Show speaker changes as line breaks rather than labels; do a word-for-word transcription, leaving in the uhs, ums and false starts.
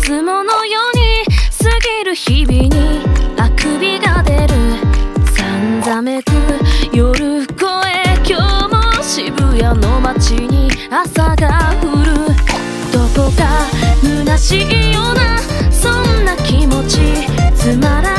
つものように過ぎる日々にあくびが出る。さんざめく夜越え、今日も渋谷の街に朝が降る。どこか虚しいようなそんな気持ち、つまらない